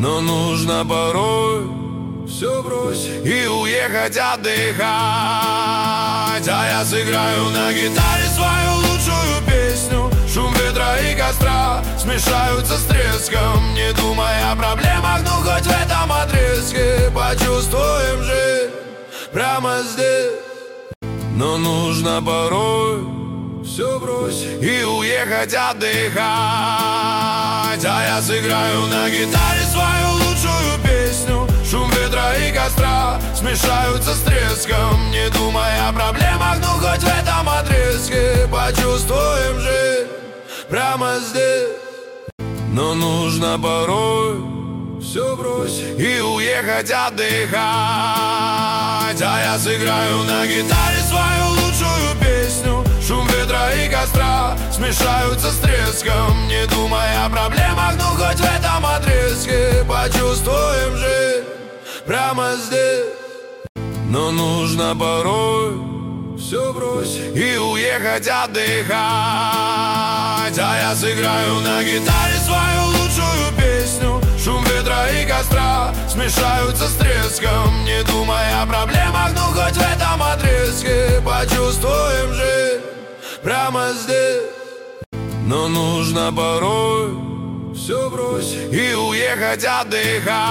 Но нужно порой все бросить и уехать отдыхать. А я сыграю на гитаре свою лучшую песню. Шум ветра и костра смешаются с треском. Не думая о проблемах, ну хоть в этом отрезке почувствуем жизнь прямо здесь. Но нужно порой все бросить и уехать отдыхать. А я сыграю на гитаре свою лучшую песню. Шум ветра и костра смешаются с треском. Не думая о проблемах, ну хоть в этом отрезке почувствуем жизнь прямо здесь. Но нужно порой все бросить и уехать отдыхать. А я сыграю на гитаре свою лучшую песню. Шум ветра и костра смешаются с треском. Не думая о проблемах, ну хоть в этом отрезке почувствуем жизнь прямо здесь. Но нужно порой все бросить и уехать отдыхать. А я сыграю на гитаре свою лучшую песню. Шум ветра и костра смешаются с треском. Не думая о проблемах, ну хоть в этом отрезке почувствуем жизнь прямо здесь. Но нужно порой все бросить и уехать отдыхать.